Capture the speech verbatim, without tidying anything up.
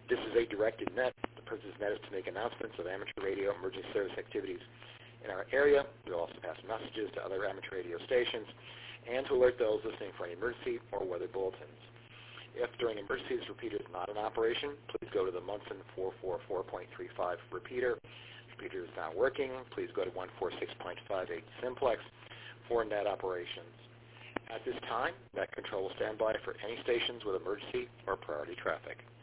This is a directed net. The purpose of this net is to make announcements of amateur radio emergency service activities in our area. We'll also pass messages to other amateur radio stations and to alert those listening for any emergency or weather bulletins. If during emergencies the repeater is not in operation, please go to the Munson four forty-four point three five repeater. If the repeater is not working, please go to one forty-six point five eight simplex for net operations. At this time, Net Control will stand by for any stations with emergency or priority traffic.